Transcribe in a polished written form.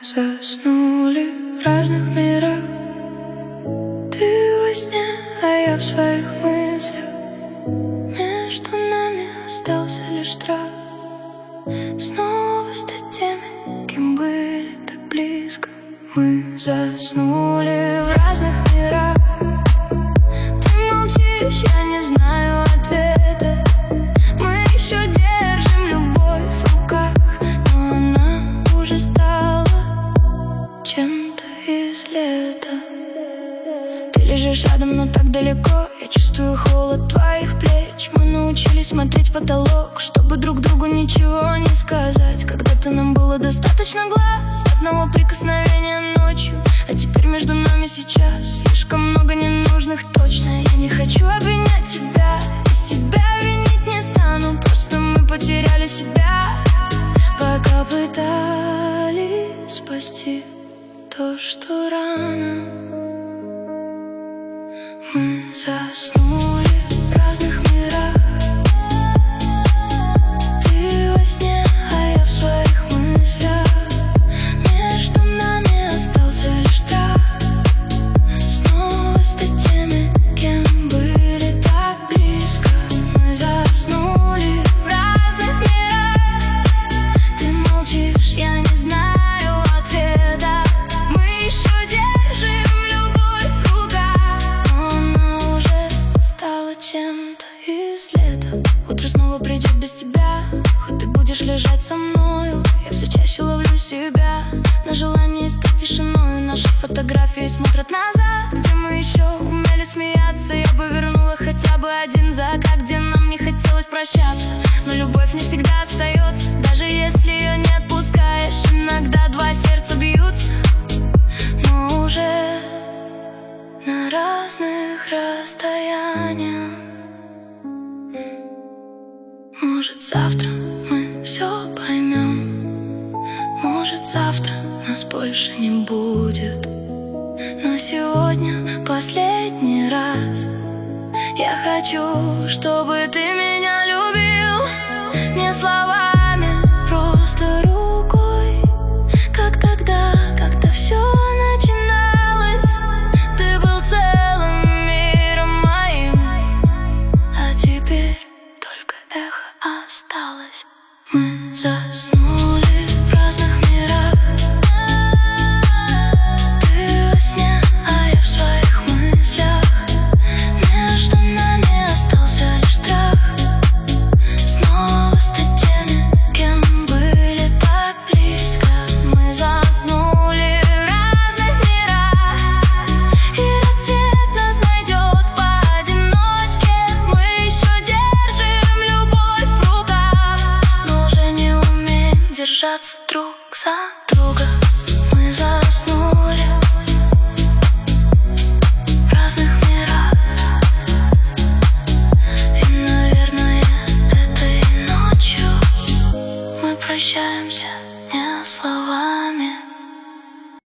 заснули в разных мирах. Ты во сне, а я в своих мыслях. Между нами остался лишь страх снова стать теми, кем были так близко. Мы заснули в разных мирах. Ты молчишь, я не знаю ответа. Мы еще держим любовь в руках, но она уже стала чем-то из лета. Ты лежишь рядом, но так далеко. Я чувствую холод твоих плеч. Мы научились смотреть в потолок, чтобы друг другу ничего не сказать. Когда-то нам было достаточно глаз, одного прикосновения ночью. А теперь между нами сейчас слишком много ненужных точно. Я не хочу обвинять тебя, и себя винить не стану. Просто мы потеряли себя, пока пытались спасти то, что рано. Мы заснули в разных мирах. Ты во сне, а я в своих мыслях. Между нами остался лишь страх снова стать теми, кем были так близко. Мы заснули в разных мирах. Ты молчишь, я не знаю ответа. Мы еще держим любовь в руках, но она уже стала чем-то из лета. Утро снова придет без тебя, хоть ты будешь лежать со мною. Я все чаще ловлю себя на желании стать тишиной. Наши фотографии смотрят назад, где мы еще умели смеяться. Я бы вернула хотя бы один закат, где нам не хотелось прощаться. Но любовь не всегда остается, даже если ее не отпускаешь. Иногда два сердца бьются, но уже на разных расстояниях. Может, завтра мы все поймем. Может, завтра нас больше не будет. Но сегодня последний раз я хочу, чтобы ты меня любил. Не словами, просто рукой. Как тогда, когда все начиналось. Ты был целым миром моим, а теперь только эхо осталось. Мы заснули в разных мирах. Ты во сне, а я в своих мыслях. Между нами остался лишь страх снова стать теми, кем были так близко. Мы заснули в разных мирах, и рассвет нас найдет поодиночке. Мы еще держим любовь в руках, но уже не умеем держаться друг за друга.